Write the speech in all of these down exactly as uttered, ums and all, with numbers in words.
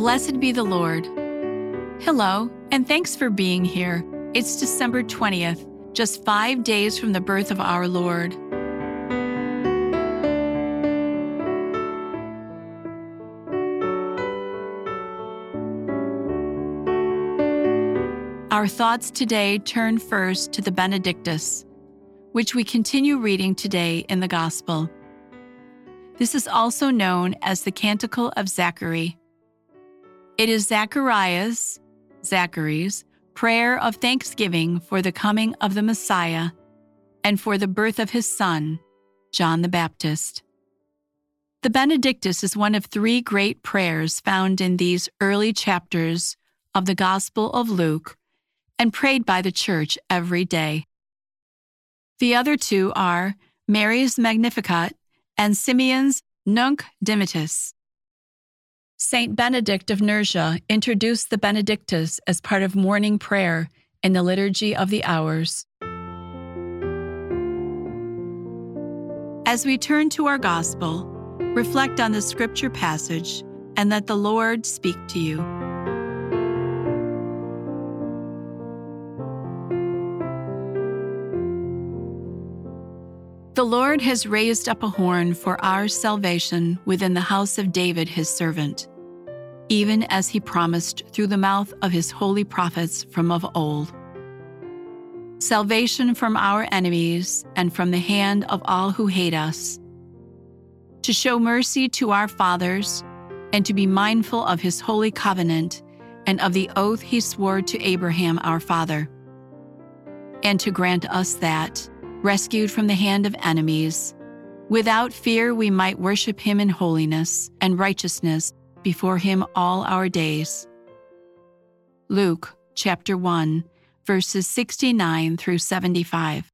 Blessed be the Lord. Hello, and thanks for being here. It's December twentieth, just five days from the birth of our Lord. Our thoughts today turn first to the Benedictus, which we continue reading today in the Gospel. This is also known as the Canticle of Zachary. It is Zacharias, Zachary's, prayer of thanksgiving for the coming of the Messiah and for the birth of his son, John the Baptist. The Benedictus is one of three great prayers found in these early chapters of the Gospel of Luke and prayed by the Church every day. The other two are Mary's Magnificat and Simeon's Nunc Dimittis. Saint Benedict of Nursia introduced the Benedictus as part of morning prayer in the Liturgy of the Hours. As we turn to our Gospel, reflect on the Scripture passage and let the Lord speak to you. The Lord has raised up a horn for our salvation within the house of David his servant, even as he promised through the mouth of his holy prophets from of old. Salvation from our enemies and from the hand of all who hate us, to show mercy to our fathers and to be mindful of his holy covenant and of the oath he swore to Abraham our father, and to grant us that, rescued from the hand of enemies, without fear we might worship him in holiness and righteousness before him all our days. Luke chapter one, verses sixty-nine through seventy-five.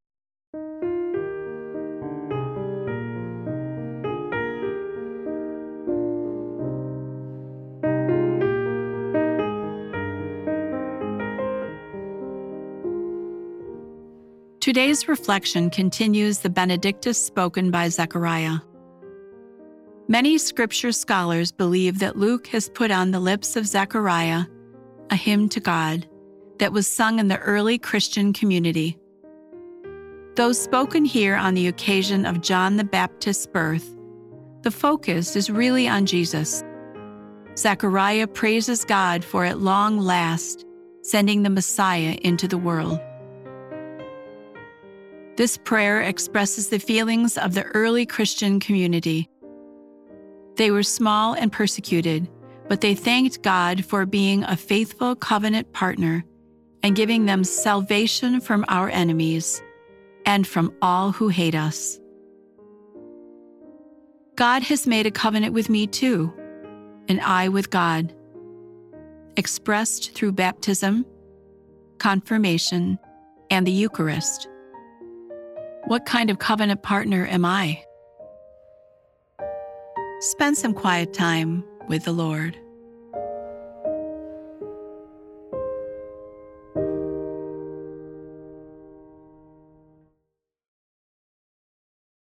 Today's reflection continues the Benedictus spoken by Zechariah. Many Scripture scholars believe that Luke has put on the lips of Zechariah a hymn to God that was sung in the early Christian community. Though spoken here on the occasion of John the Baptist's birth, the focus is really on Jesus. Zechariah praises God for at long last sending the Messiah into the world. This prayer expresses the feelings of the early Christian community. They were small and persecuted, but they thanked God for being a faithful covenant partner and giving them salvation from our enemies and from all who hate us. God has made a covenant with me too, and I with God, expressed through baptism, confirmation, and the Eucharist. What kind of covenant partner am I? Spend some quiet time with the Lord.